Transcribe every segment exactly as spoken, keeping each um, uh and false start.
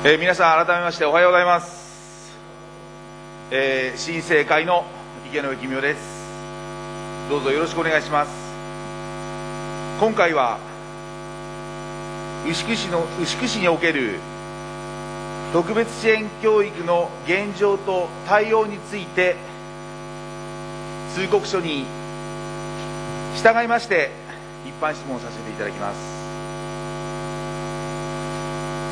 えー、皆さん改めましておはようございます。えー、新生会の池上公夫です。どうぞよろしくお願いします。今回は牛久市の牛久市における特別支援教育の現状と対応について通告書に従いまして一般質問させていただきます。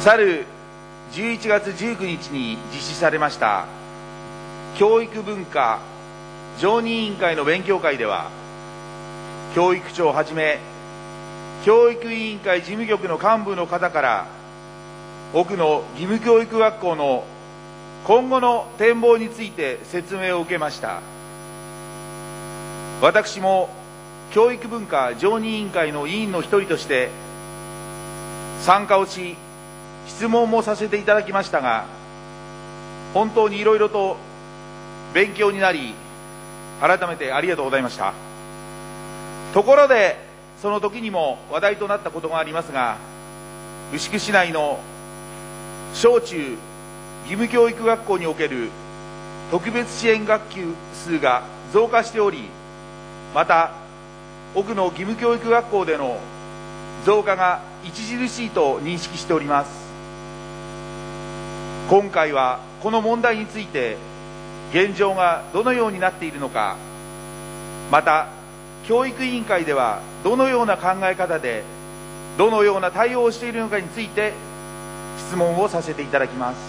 去るじゅういちがつじゅうくにちに実施されました教育文化常任委員会の勉強会では、教育長をはじめ教育委員会事務局の幹部の方から奥の義務教育学校の今後の展望について説明を受けました。私も教育文化常任委員会の委員の一人として参加をし、質問もさせていただきましたが、本当にいろいろと勉強になり、改めてありがとうございました。ところで、その時にも話題となったことがありますが、牛久市内の小中義務教育学校における特別支援学級数が増加しており、また奥の義務教育学校での増加が著しいと認識しております。今回はこの問題について現状がどのようになっているのか、また教育委員会ではどのような考え方でどのような対応をしているのかについて質問をさせていただきます。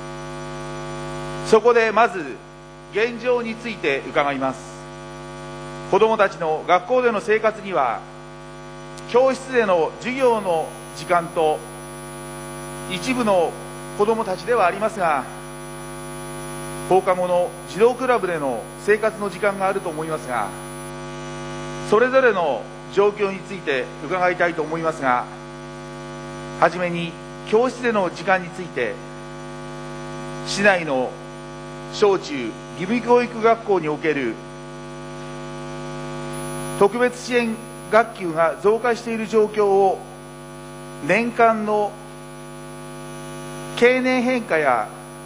そこでまず現状について伺います。子どもたちの学校での生活には、教室での授業の時間と一部の子どもたちではありますが、放課後の児童クラブでの生活の時間があると思いますが、それぞれの状況について伺いたいと思いますが、はじめに教室での時間について、市内の小中義務教育学校における特別支援学級が増加している状況を年間の経年変化や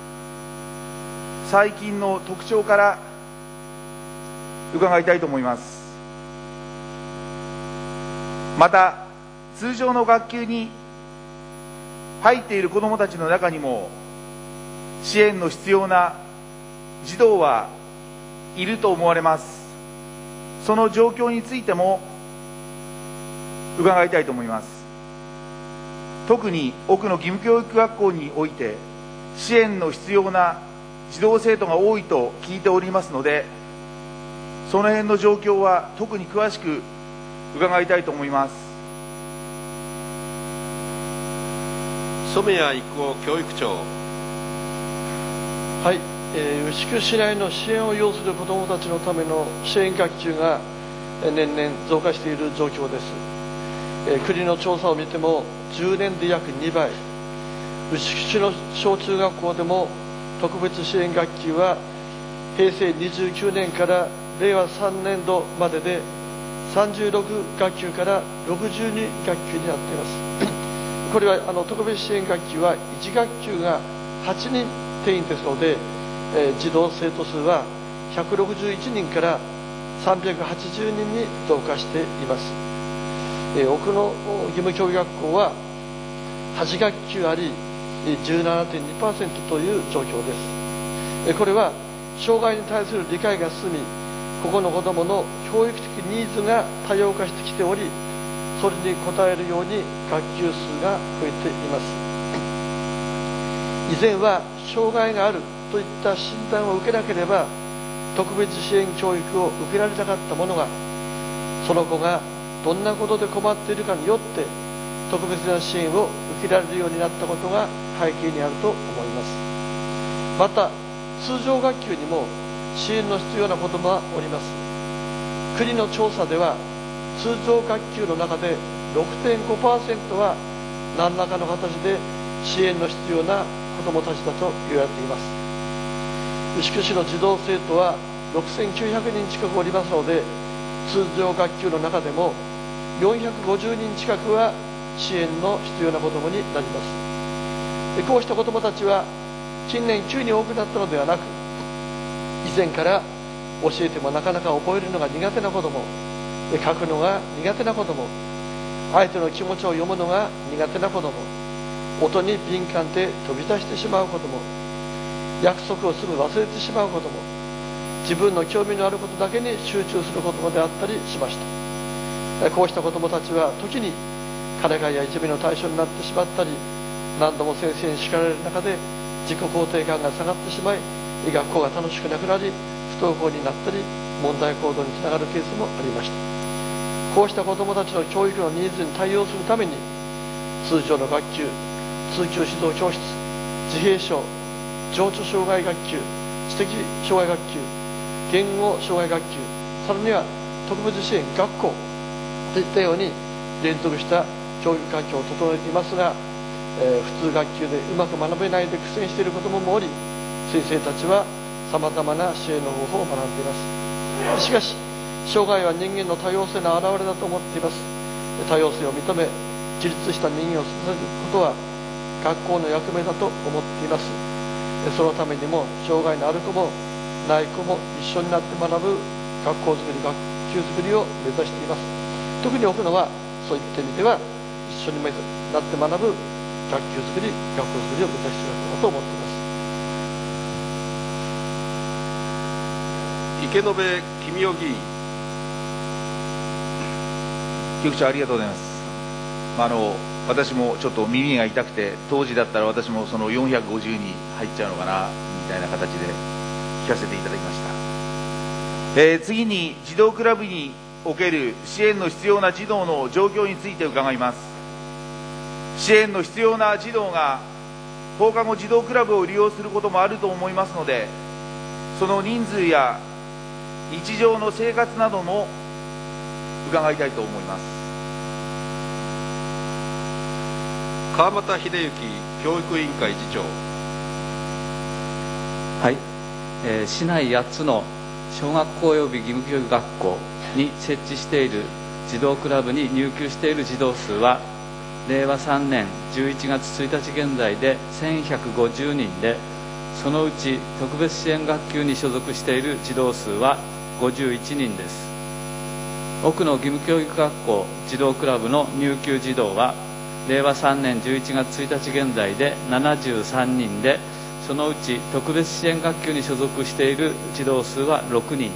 最近の特徴から伺いたいと思います。また通常の学級に入っている子どもたちの中にも支援の必要な児童はいると思われます。その状況についても伺いたいと思います。特に奥の義務教育学校において支援の必要な児童生徒が多いと聞いておりますので、その辺の状況は特に詳しく伺いたいと思います。 染谷育夫教育長。 はい、えー、牛久市内の支援を要する子どもたちのための支援学級が年々増加している状況です。えー、国の調査を見てもじゅうねんで約にばい、牛久市の小中学校でも特別支援学級はへいせいにじゅうきゅうねんかられいわさんねんどまででさんじゅうろくがくきゅうからろくじゅうにがくきゅうになっています。これはあの特別支援学級はいちがくきゅうがはちにん定員ですので、えー、児童生徒数はひゃくろくじゅういちにんからさんびゃくはちじゅうにんに増加しています。えー、奥の義務教育学校ははちがくきゅうあり じゅうななてんにパーセント という状況です。えー、これは障害に対する理解が進み、個々の子どもの教育的ニーズが多様化してきており、それに応えるように学級数が増えています。以前は障害があるといった診断を受けなければ特別支援教育を受けられなかったものが、その子がどんなことで困っているかによって特別な支援を受けられるようになったことが背景にあると思います。また通常学級にも支援の必要な子どもはおります。国の調査では通常学級の中で ろくてんごパーセント は何らかの形で支援の必要な子どもたちだと言われています。牛久市の児童生徒はろくせんきゅうひゃくにん近くおりますので、通常学級の中でもよんひゃくごじゅうにん近くは支援の必要な子どもになります。 こうした子どもたちは近年急に多くなったのではなく、以前から教えてもなかなか覚えるのが苦手な子ども、書くのが苦手な子ども、相手の気持ちを読むのが苦手な子ども、音に敏感で飛び出してしまう子ども、約束をすぐ忘れてしまう子ども、自分の興味のあることだけに集中する子どもであったりしました。こうした子どもたちは時にからかいやいじめの対象になってしまったり、何度も先生に叱られる中で自己肯定感が下がってしまい、学校が楽しくなくなり、不登校になったり、問題行動につながるケースもありました。こうした子どもたちの教育のニーズに対応するために、通常の学級、通級指導教室、自閉症、情緒障害学級、知的障害学級、言語障害学級、さらには特別支援学校といったように連続した教育環境を整えていますが、えー、普通学級でうまく学べないで苦戦している子どももおり、先生たちはさまざまな支援の方法を学んでいます。しかし障害は人間の多様性の表れだと思っています。多様性を認め、自立した人間を育てることは学校の役目だと思っています。そのためにも障害のある子もない子も一緒になって学ぶ学校づくり、学級づくりを目指しています。特に多くのはそういった意味では一緒になって学ぶ学級づくり、学校づくりを目指していると思っています。 池延公代議員。 局長ありがとうございます。まあ、あの私もちょっと耳が痛くて、当時だったら私もそのよんひゃくごじゅうに入っちゃうのかなみたいな形で聞かせていただきました。えー、次に児童クラブにおける支援の必要な児童の状況について伺います。支援の必要な児童が放課後児童クラブを利用することもあると思いますので、その人数や日常の生活なども伺いたいと思います。 川俣秀之教育委員会次長。 はい、えー、市内やっつの小学校及び義務教育学校に設置している児童クラブに入級している児童数はれいわさんねんじゅういちがつついたち現在でせんひゃくごじゅうにんで、そのうち特別支援学級に所属している児童数はごじゅういちにんです。奥の義務教育学校児童クラブの入級児童はれいわさんねんじゅういちがつついたち現在でななじゅうさんにんで、そのうち特別支援学級に所属している児童数はろくにんです。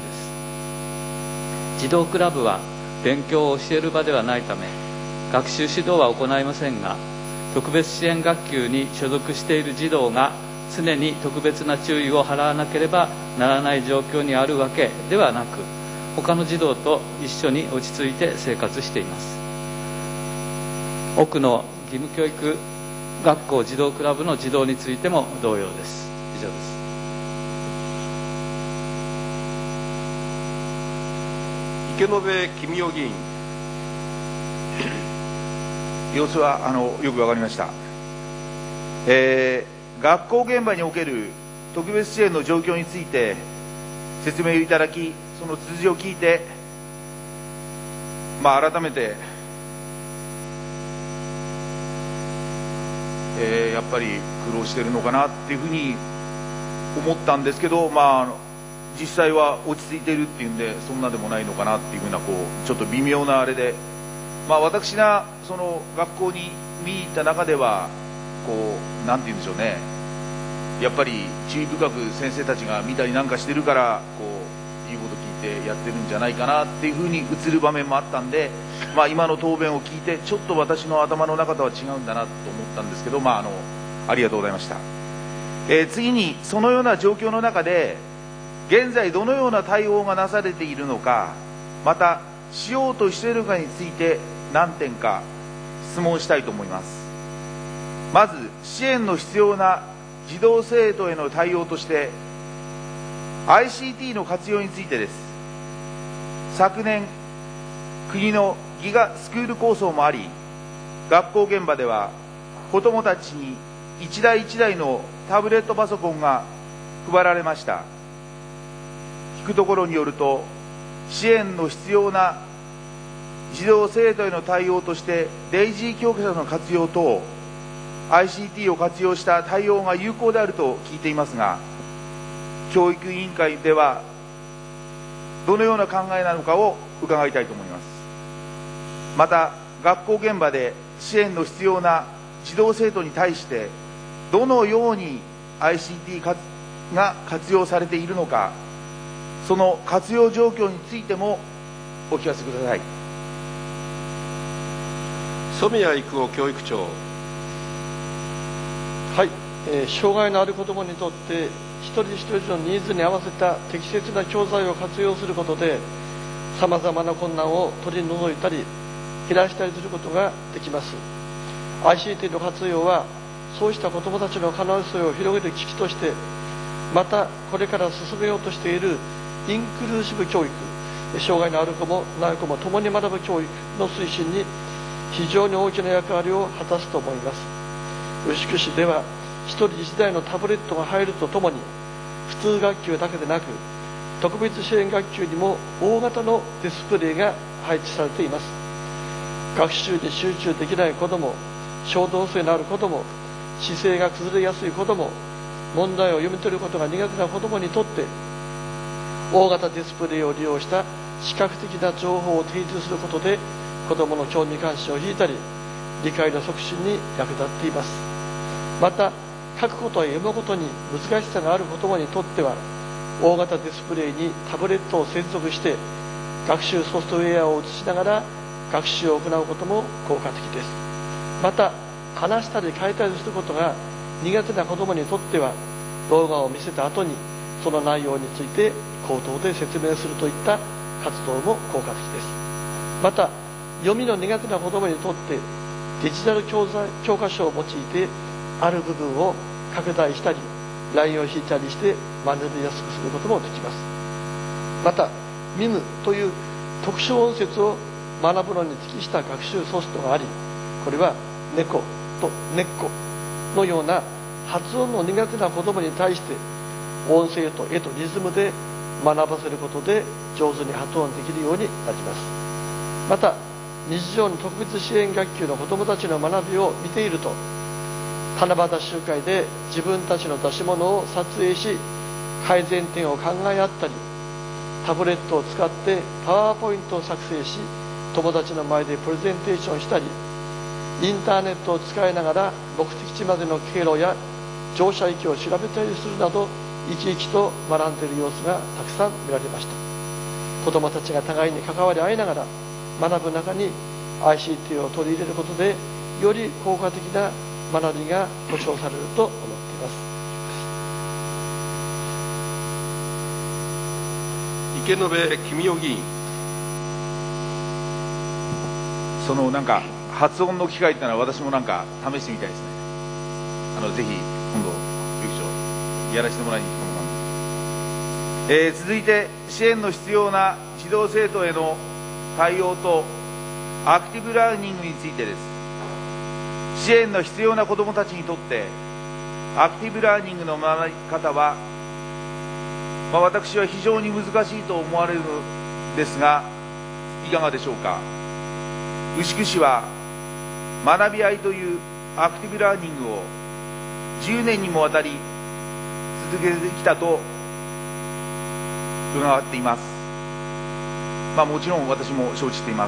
児童クラブは勉強を教える場ではないため、学習指導は行いませんが、特別支援学級に所属している児童が常に特別な注意を払わなければならない状況にあるわけではなく、他の児童と一緒に落ち着いて生活しています。奥の義務教育学校児童クラブの児童についても同様です。以上です。 池延公代議員。 様子はあのよくわかりました。えー、学校現場における特別支援の状況について説明をいただき、その通じを聞いて、まあ、改めて、えー、やっぱり苦労してるのかなっていうふうに思ったんですけど、まあ、実際は落ち着いているっていうんで、そんなでもないのかなっていうふうな、こうちょっと微妙なあれで、まあ、私がその学校に見に行った中では、こうなんて言うんでしょうね、やっぱり注意深く先生たちが見たりなんかしてるから、こう言うこと聞いてやってるんじゃないかなっていうふうに映る場面もあったんで、まあ、今の答弁を聞いてちょっと私の頭の中とは違うんだなと思ったんですけど、まあ、あのありがとうございました。えー、次にそのような状況の中で現在どのような対応がなされているのか、またしようとしているかについて何点か質問したいと思います。まず支援の必要な児童生徒への対応として アイシーティー の活用についてです。昨年国のギガスクール構想もあり、学校現場では子どもたちに一台一台のタブレットパソコンが配られました。聞くところによると、支援の必要な児童生徒への対応としてデイジー教科書の活用等アイシーティー を活用した対応が有効であると聞いていますが、教育委員会ではどのような考えなのかを伺いたいと思います。また、学校現場で支援の必要な児童生徒に対してどのように アイシーティー が活用されているのか、その活用状況についてもお聞かせください。 染谷育夫教育長。 はい、えー、障害のある子どもにとって一人一人のニーズに合わせた適切な教材を活用することで、さまざまな困難を取り除いたり減らしたりすることができます。 アイシーティー の活用はそうした子どもたちの可能性を広げる機器として、またこれから進めようとしているインクルーシブ教育、障害のある子もない子も共に学ぶ教育の推進に非常に大きな役割を果たすと思います。牛久市では一人一台のタブレットが入るとともに、普通学級だけでなく特別支援学級にも大型のディスプレイが配置されています。学習に集中できない子ども、衝動性のある子ども、姿勢が崩れやすい子ども、問題を読み取ることが苦手な子どもにとって、大型ディスプレイを利用した視覚的な情報を提示することで子どもの興味関心を引いたり、理解の促進に役立っています。また、書くことや読むことに難しさがある子どもにとっては、大型ディスプレイにタブレットを接続して学習ソフトウェアを映しながら学習を行うことも効果的です。また、話したり書いたりすることが苦手な子どもにとっては、動画を見せた後にその内容について口頭で説明するといった活動も効果的です。また、読みの苦手な子どもにとってデジタル教材教科書を用いてある部分を拡大したりラインを引いたりして学びやすくすることもできます。また、ミムという特殊音節を学ぶのに適した学習ソフトがあり、これは猫と根っこのような発音の苦手な子どもに対して音声と絵とリズムで学ばせることで上手に発音できるようになります。また、日常の特別支援学級の子どもたちの学びを見ていると、七夕集会で自分たちの出し物を撮影し改善点を考え合ったり、タブレットを使ってパワーポイントを作成し友達の前でプレゼンテーションしたり、インターネットを使いながら目的地までの経路や乗車駅を調べたりするなど、生き生きと学んでいる様子がたくさん見られました。子どもたちが互いに関わり合いながら学ぶ中に アイシーティー を取り入れることで、より効果的な学びが保障されると思っています。 池延公代議員。 そのなんか発音の機会ってのは私もなんか試してみたいですね。あのぜひ今度教育長やらせてもらいに行くと思います。えー、続いて支援の必要な児童生徒への対応とアクティブラーニングについてです。支援の必要な子どもたちにとってアクティブラーニングの学び方は、まあ、私は非常に難しいと思われるのですが、いかがでしょうか。牛久市は学び合いというアクティブラーニングをじゅうねんにもわたり続けてきたと伺っています。まあ、もちろん私も承知しています。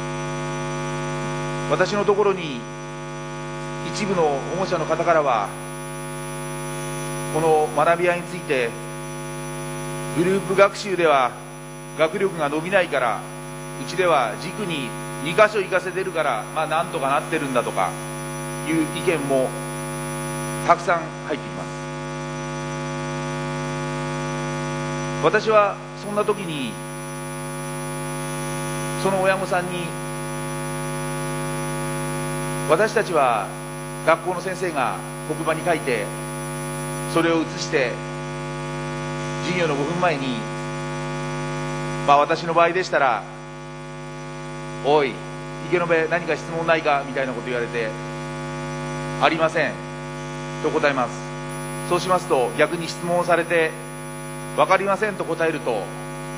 私のところに一部の保護者の方からは、この学び合いについて、グループ学習では学力が伸びないから、うちでは塾ににかしょ行かせてるから、まあなんとかなってるんだとかいう意見もたくさん入ってきます。私はそんな時に、その親御さんに、私たちは学校の先生が黒板に書いて、それを写して授業のごふんまえに、まあ私の場合でしたら、おい池延何か質問ないかみたいなこと言われて、ありませんと答えます。そうしますと逆に質問をされて、分かりませんと答えると、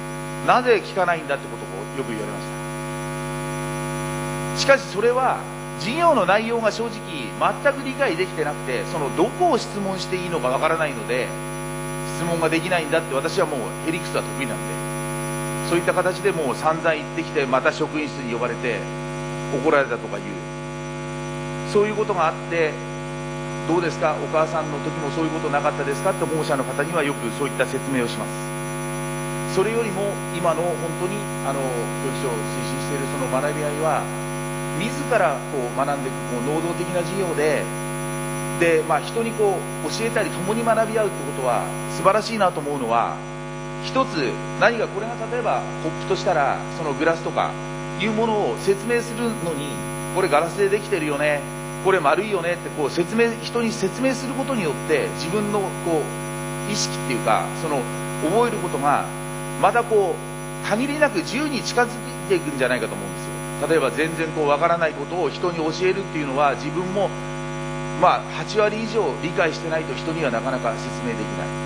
なぜ聞かないんだってことをよく言われました。しかしそれは授業の内容が正直全く理解できてなくて、そのどこを質問していいのかわからないので質問ができないんだって、私はもうヘリクスは得意なんで、そういった形でもう散々言ってきて、また職員室に呼ばれて怒られたとかいう、そういうことがあって、どうですかお母さんの時もそういうことなかったですかって保護者の方にはよくそういった説明をします。それよりも今の本当にあの教育長を推進しているその学び合いは、自らこう学んでいくこう能動的な授業でで、まあ、人にこう教えたり共に学び合うってことは素晴らしいなと思うのは、一つ何かこれが例えばコップとしたらそのグラスとかいうものを説明するのに、これガラスでできてるよね、これ丸いよねってこう説明人に説明することによって自分のこう意識っていうか、その覚えることがまたこう限りなく自由に近づいていくんじゃないかと思うんですよ。例えば全然こうわからないことを人に教えるっていうのは、自分もまあはち割以上理解してないと人にはなかなか説明できない。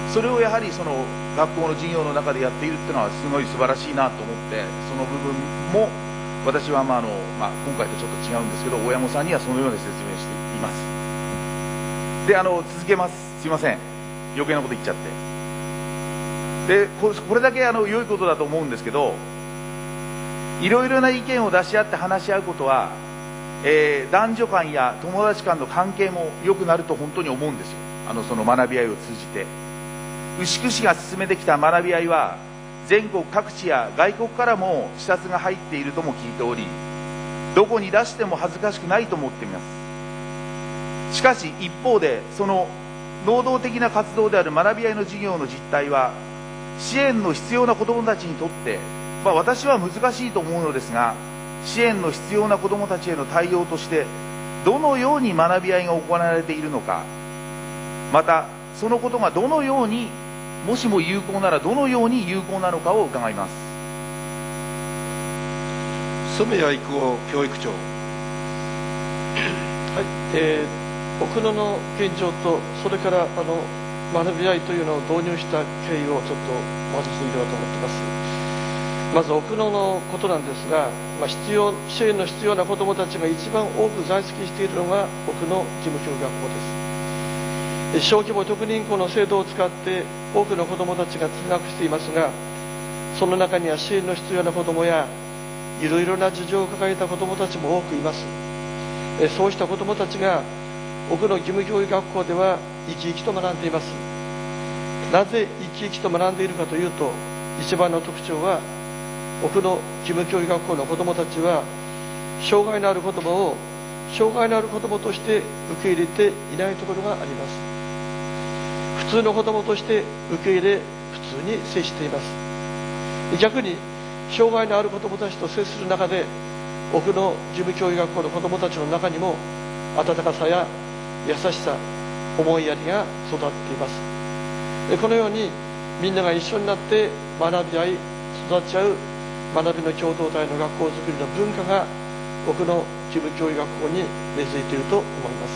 それをやはりその学校の授業の中でやっているっていうのはすごい素晴らしいなと思って、その部分も私はまああの、まあ、今回とちょっと違うんですけど、親御さんにはそのように説明しています。であの続けます。すいません、余計なこと言っちゃって。でこれだけあの良いことだと思うんですけど、いろいろな意見を出し合って話し合うことは、えー、男女間や友達間の関係も良くなると本当に思うんですよ。あのその学び合いを通じて、牛久市が進めてきた学び合いは全国各地や外国からも視察が入っているとも聞いており、どこに出しても恥ずかしくないと思っています。しかし一方で、その能動的な活動である学び合いの授業の実態は、支援の必要な子どもたちにとって、まあ、私は難しいと思うのですが、支援の必要な子どもたちへの対応としてどのように学び合いが行われているのか、またそのことがどのように、もしも有効ならどのように有効なのかを伺います。 染谷育夫教育長。はい、 えー、奥野の現状と、それからあの学び合いというのを導入した経緯をちょっとお話しできればと思っています。まず奥野のことなんですが、まあ、必要支援の必要な子どもたちが一番多く在籍しているのが奥野義務教育学校です。小規模特任校の制度を使って多くの子どもたちが通学していますが、その中には支援の必要な子どもやいろいろな事情を抱えた子どもたちも多くいます。そうした子どもたちが奥野義務教育学校では生き生きと学んでいます。なぜ生き生きと学んでいるかというと、一番の特徴は、奥野義務教育学校の子どもたちは障害のある子どもを障害のある子どもとして受け入れていないところがあります。普通の子どもとして受け入れ、普通に接しています。逆に障害のある子どもたちと接する中で、奥野義務教育学校の子どもたちの中にも温かさや優しさ、思いやりが育っています。このようにみんなが一緒になって学び合い、育ち合う学びの共同体の学校づくりの文化が奥野義務教育学校に根付いていると思います。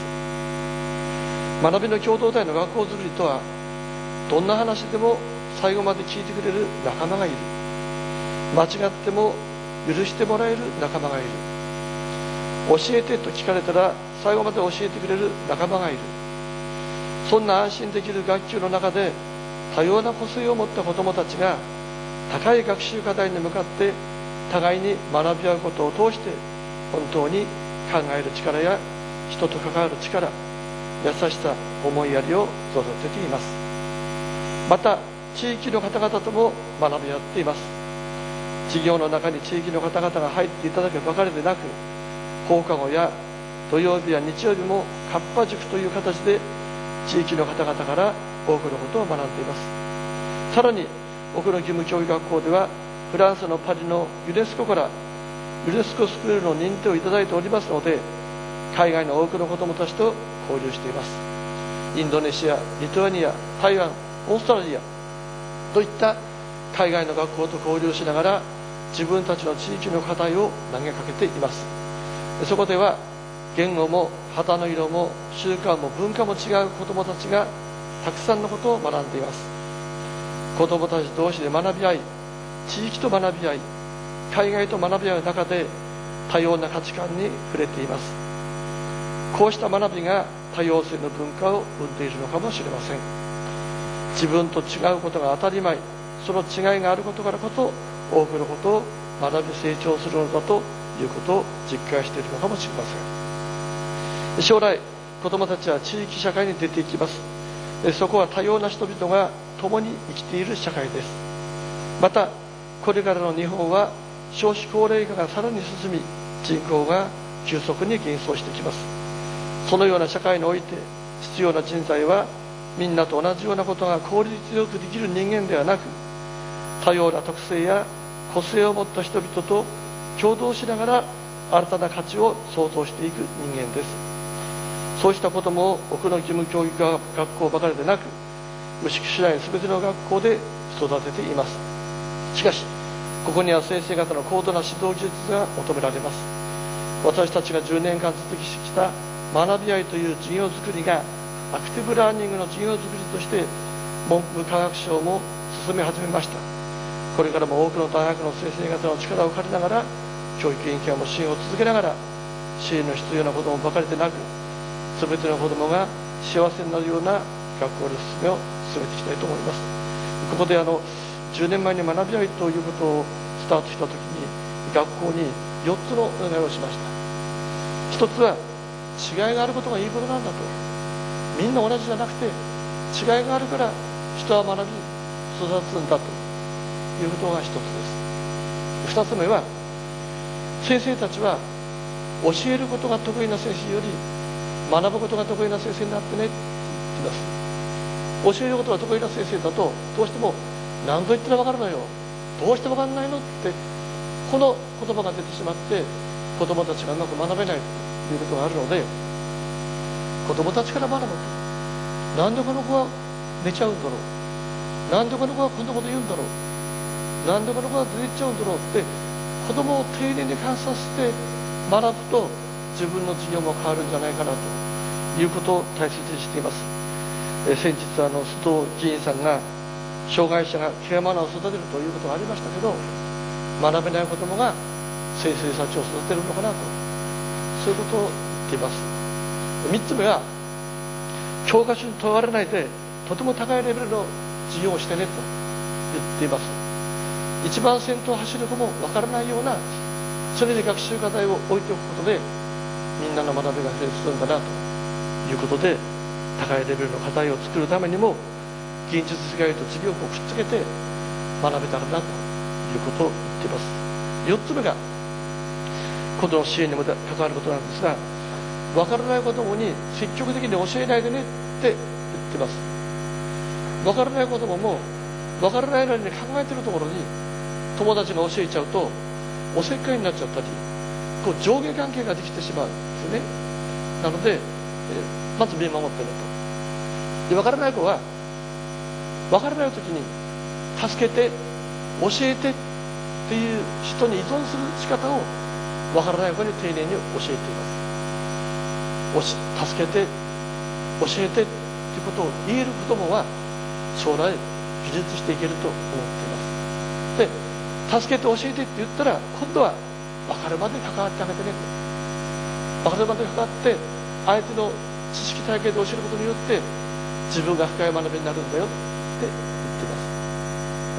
学びの共同体の学校づくりとは、どんな話でも最後まで聞いてくれる仲間がいる、間違っても許してもらえる仲間がいる、教えてと聞かれたら最後まで教えてくれる仲間がいる、そんな安心できる学級の中で多様な個性を持った子どもたちが高い学習課題に向かって互いに学び合うことを通して、本当に考える力や人と関わる力、優しさ、思いやりを育てています。また地域の方々とも学び合っています。授業の中に地域の方々が入っていただけばかりでなく、放課後や土曜日や日曜日もカッパ塾という形で地域の方々から多くのことを学んでいます。さらに奥野義務教育学校では、フランスのパリのユネスコからユネスコスクールの認定をいただいておりますので、海外の多くの子どもたちと交流しています。インドネシア、リトアニア、台湾、オーストラリアといった海外の学校と交流しながら、自分たちの地域の課題を投げかけています。そこでは言語も旗の色も習慣も文化も違う子どもたちがたくさんのことを学んでいます。子どもたち同士で学び合い、地域と学び合い、海外と学び合う中で、 多様な価値観に触れています。こうした学びが多様性の文化を生んでいるのかもしれません。自分と違うことが当たり前、その違いがあることからこそ多くのことを学び成長するのだということを実感しているのかもしれません。将来子どもたちは地域社会に出ていきます。そこは多様な人々が共に生きている社会です。またこれからの日本は少子高齢化がさらに進み、人口が急速に減少してきます。そのような社会において必要な人材はみんなと同じようなことが効率よくできる人間ではなく、多様な特性や個性を持った人々と共同しながら新たな価値を創造していく人間です。そうした子どもを奥の義務教育学校ばかりでなく、牛久市内全ての学校で育てています。しかしここには先生方の高度な指導技術が求められます。私たちがじゅうねんかん続きしてきた学び合いという授業づくりがアクティブラーニングの授業づくりとして文部科学省も進め始めました。これからも多くの大学の先生方の力を借りながら、教育委員会も支援を続けながら、支援の必要な子どもばかりでなく、全ての子どもが幸せになるような学校の進めを進めていきたいと思います。ここであのじゅうねんまえに学び合いということをスタートしたときに、学校によっつのお願いをしました。一つは違いがあることがいいことなんだと、みんな同じじゃなくて違いがあるから人は学び育つんだということが一つです。二つ目は、先生たちは教えることが得意な先生より学ぶことが得意な先生になってねって言ってます。教えることが得意な先生だとどうしても何度言ったら分かるのよ、どうして分かんないのってこの言葉が出てしまって、子どもたちがうまく学べないということがあるので、子どもたちから学ぶと、なんでこの子は寝ちゃうんだろう、なんでこの子はこんなこと言うんだろう、なんでこの子は出ていっちゃうんだろうって、子どもを丁寧に観察して学ぶと自分の授業も変わるんじゃないかなということを大切にしています。え先日あの須藤議員さんが障害者がケアマナーを育てるということがありましたけど、学べない子どもが先生たちを育てるのかなと、そういうことを言っています。三つ目は、教科書に問われないでとても高いレベルの授業をしてねと言っています。一番先頭を走る子もわからないような、それで学習課題を置いておくことでみんなの学びが成立するんだなということで、高いレベルの課題を作るためにも現実世界と授業をくっつけて学べたらなということを言っています。よっつめが子どもの支援にも関わることなんですが、分からない子どもに積極的に教えないでねって言ってます。分からない子どもも分からないのに考えてるところに友達が教えちゃうとおせっかいになっちゃったり、こう上下関係ができてしまうんですよね。なので、えまず見守ってると。で、分からない子は分からない時に助けて教えてっていう人に依存する仕方を分からない子に丁寧に教えています。助けて教えてっていうことを言える子どもは将来技術していけると思っています。で、助けて教えてって言ったら今度は分かるまで関わってあげてねと。分かるまで関わって相手の知識体系で教えることによって自分が深い学びになるんだよって言っています。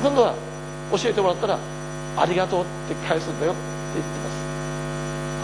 今度は教えてもらったらありがとうって返すんだよって言っています。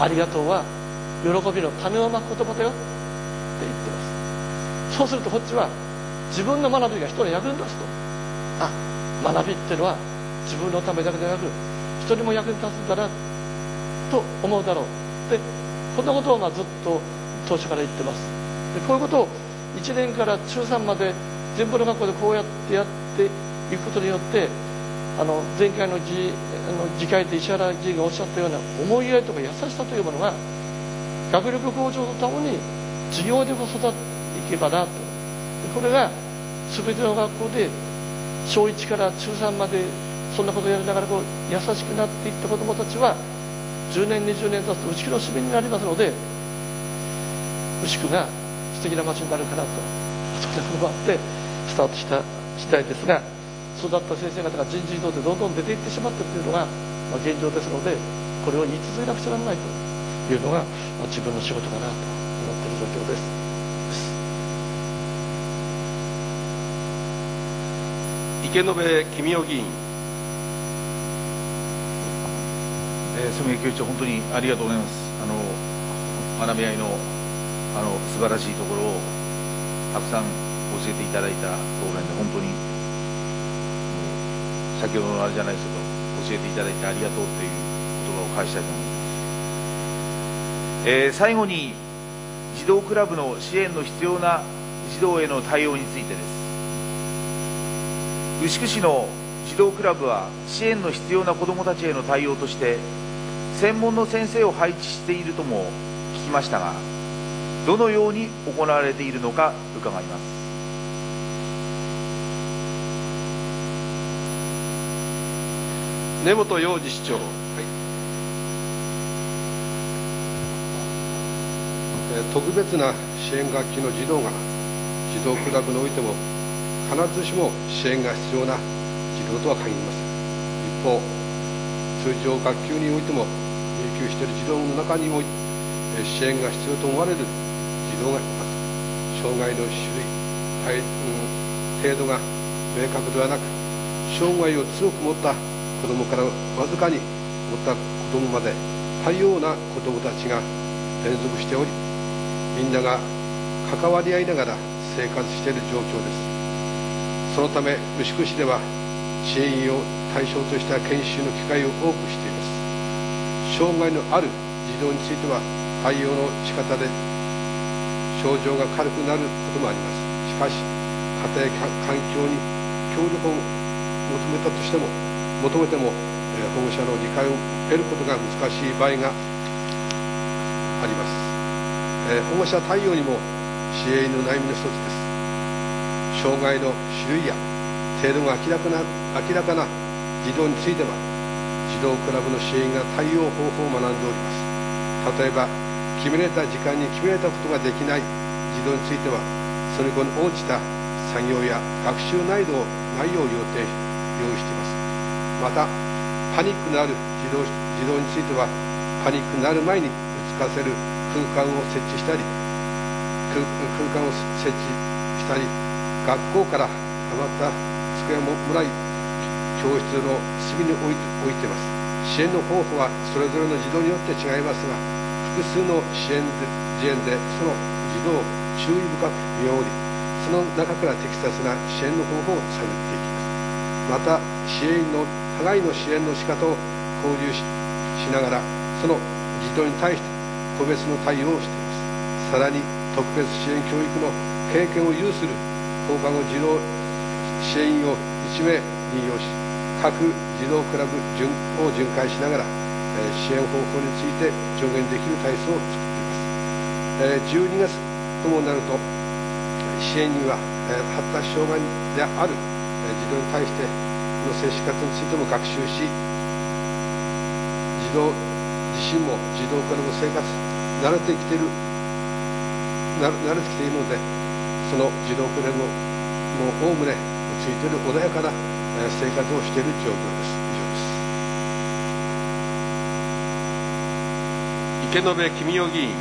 ありがとうは喜びの種をまく言葉だよって言っています。そうするとこっちは自分の学びが人の役に立つと、あ、学びっていうのは自分のためだけでなく人にも役に立つんだなと思うだろうで、こんなことをまあずっと当初から言ってます。で、こういうことをいちねんから中さんまで全部の学校でこうやってやっていくことによって、あの前回の 議, あの議会で石原議員がおっしゃったような思いやりとか優しさというものが学力向上とともに授業でも育っていけばなと。これが全ての学校でしょういちから中さんまでそんなことをやりながらこう優しくなっていった子どもたちはじゅうねんにじゅうねん経つと牛久の市民になりますので、牛久が素敵な街になるかなと、そんなこともあってスタートした次第ですが、育った先生方が人事異動でどんどん出ていってしまったというのが、まあ、現状ですので、 これを言い続けなくちゃならないというのが、まあ、自分の仕事かなと思っている状況です。 池延公夫議員。 えー、染谷教授、本当にありがとうございます。あの学び合いのあの素晴らしいところをたくさん教えていただいた答弁で、本当に先ほどのあれじゃないですけど、教えていただいてありがとうという言葉を返したいと思います。えー、最後に児童クラブの支援の必要な児童への対応についてです。牛久市の児童クラブは支援の必要な子どもたちへの対応として専門の先生を配置しているとも聞きましたが、どのように行われているのか伺います。 根本洋次市長。はい、 特別な支援学級の児童が児童クラブにおいても必ずしも支援が必要な児童とは限りません。一方、通常学級においても入級している児童の中にも支援が必要と思われる児童がいます。障害の種類、程度が明確ではなく、障害を強く持った子どもからわずかに持った子どもまで多様な子どもたちが連続しており、みんなが関わり合いながら生活している状況です。そのため牛久市では支援員を対象とした研修の機会を多くしています。障害のある児童については対応の仕方で症状が軽くなることもあります。しかし家庭環境に協力を求めたとしても求めても、えー、保護者の理解を得ることが難しい場合があります。えー、保護者対応にも支援員の悩みの一つです。障害の種類や程度が明らかな明らかな児童については児童クラブの支援員が対応方法を学んでおります。例えば決められた時間に決められたことができない児童についてはそれに応じた作業や学習難易度を内容を予定用意しています。またパニックのある児童、児童についてはパニックになる前に落ち着かせる空間を設置したり空、空間を設置したり、学校から余った机ももらい教室の隅に置いて、置いています。支援の方法はそれぞれの児童によって違いますが、複数の支援で支援でその児童を注意深く見守り、その中から適切な支援の方法を探っていきます。また支援員の互いの支援の仕方を交流 し, しながらその児童に対して個別の対応をしています。さらに特別支援教育の経験を有する放課後児童支援員をいち名任用し、各児童クラブ巡を巡回しながら、えー、支援方法について助言できる体制を作っています。えー、じゅうにがつともなると支援員は、えー、発達障害である、えー、児童に対しての接し方についても学習し、児童自身も児童クラブの生活慣れてきている慣れてきているので、その児童クラブのおおむねついている穏やかな生活をしている状況です。 以上です。池延公夫議員。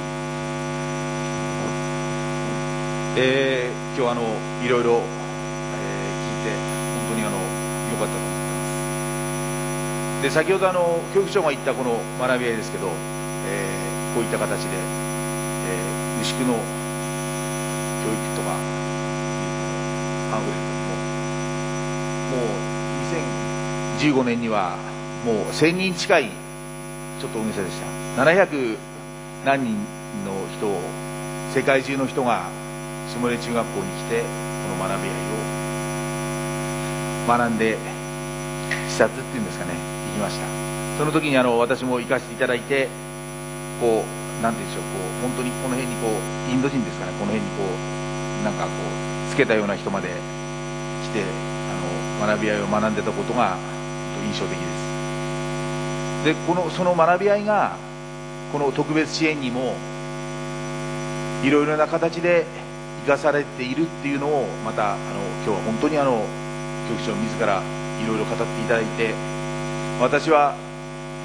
えー、今日あのいろいろ、えー、聞いて本当にあの良かったと思っています。で、先ほどあの教育長が言ったこの学び合いですけど、えー、こういった形で、えー、牛久の教育とかパンフレットにももうにせんじゅうごねんにはもうせんにん近い、ちょっと大げさでした、ななひゃく何人の人を、世界中の人が下根中学校に来てこの学び合いを学んで視察っていうんですかね、行きました。その時にあの私も行かせていただいて、こうなんていうんでしょう、こう本当にこの辺にこうインド人ですかね、この辺にこうなんかこうつけたような人まで来てあの学び合いを学んでたことが印象的です。で、このその学び合いがこの特別支援にもいろいろな形で生かされているっていうのを、またあの今日は本当にあの教育長自らいろいろ語っていただいて、私は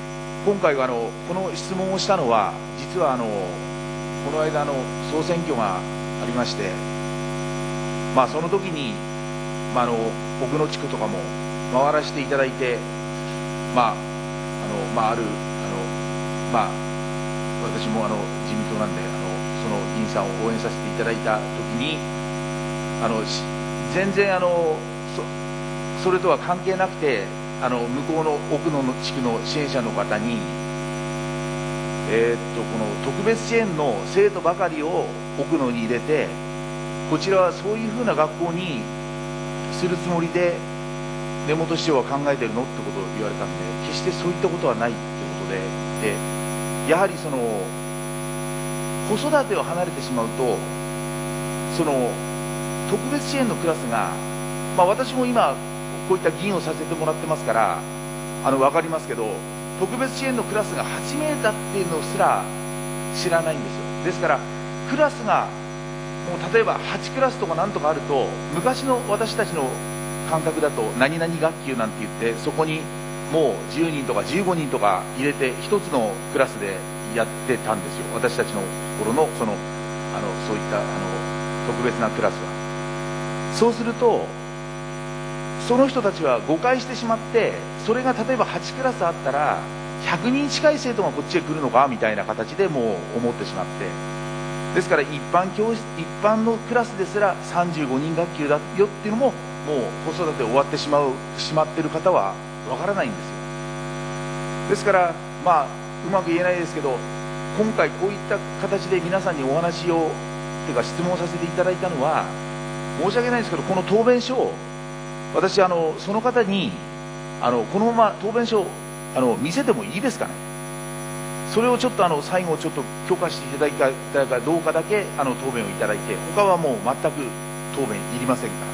今回あのこの質問をしたのは、実はあのこの間の総選挙がありまして、まあ、その時に、まあ、あの奥野地区とかも回らせていただいて、まああのまあ、あるあの、まあ、私もあの自民党なんで、あのその議員さんを応援させていただいた時に、あの全然あの そ, それとは関係なくて、あの向こうの奥野の地区の支援者の方に、えー、っとこの特別支援の生徒ばかりを奥野に入れて、こちらはそういうふうな学校にするつもりで根本市長は考えてるのってことを言われたんで、決してそういったことはないってことで、でやはりその子育てを離れてしまうと、その特別支援のクラスが、まあ、私も今こういった議員をさせてもらってますからあの分かりますけど、特別支援のクラスがはち名だっていうのすら知らないんですよ。ですからクラスがもう例えばはちクラスとかなんとかあると、昔の私たちの感覚だと何々学級なんて言って、そこにもうじゅうにんとかじゅうごにんとか入れて一つのクラスでやってたんですよ、私たちの頃のそのあのそういったあの特別なクラスは。そうするとその人たちは誤解してしまって、それが例えばはちクラスあったらひゃくにん近い生徒がこっちへ来るのかみたいな形でもう思ってしまって、ですから一般教室一般のクラスですらさんじゅうごにん学級だよっていうのも、もう子育て終わってしまうしまってる方はわからないんですよ。ですからまあうまく言えないですけど、今回こういった形で皆さんにお話をてか質問させていただいたのは、申し訳ないんですけど、この答弁書を私あのその方にあのこのまま答弁書をあの見せてもいいですかね。それをちょっとあの最後ちょっと許可していただいたかどうかだけあの答弁をいただいて、他はもう全く答弁いりませんから。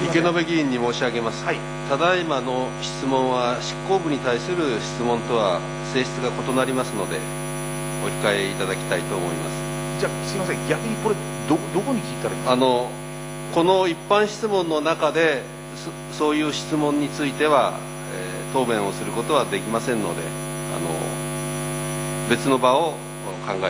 池延議員に申し上げます、 はい、 ただいまの質問は執行部に対する質問とは性質が異なりますので、お控えいただきたいと思います。 じゃあすいません、逆にこれ ど, どこに聞いたらいいですか。 あのこの一般質問の中で そ, そういう質問については、えー、答弁をすることはできませんので、あの別の場を考えてください。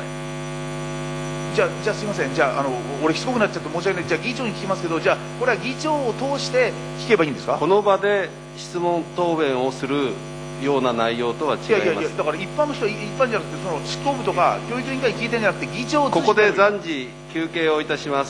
じゃあ、じゃあすいません、じゃあ、あの俺しつこくなっちゃって申し訳ない、じゃあ議長に聞きますけど、じゃあこれは議長を通して聞けばいいんですか。 この場で質問答弁をするような内容とは違います。いやいやいや、 だから一般の人は一般じゃなくて、その執行部とか教育委員会に聞いてるんじゃなくて、議長を通して。 ここで暫時休憩をいたします。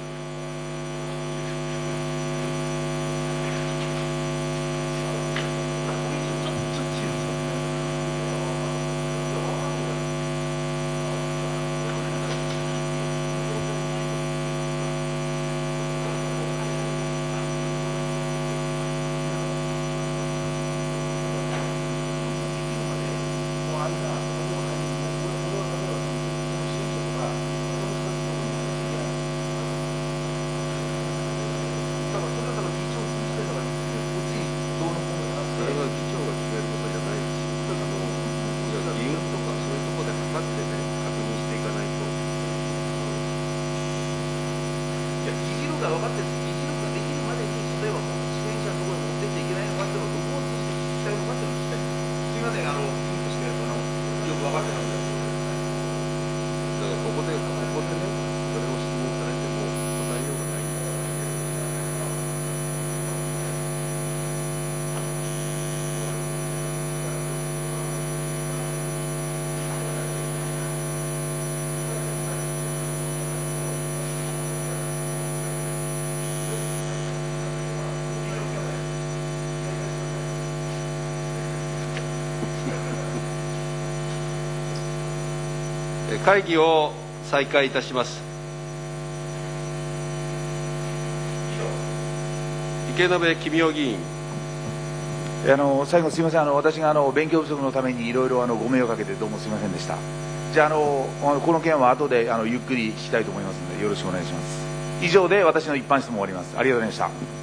会議を再開いたします。池延公夫議員。 あの最後すみません、あの私があの勉強不足のためにいろいろあのご迷惑かけてどうもすみませんでした。じゃあ、あのこの件は後であのゆっくり聞きたいと思いますのでよろしくお願いします。以上で私の一般質問を終わります。ありがとうございました。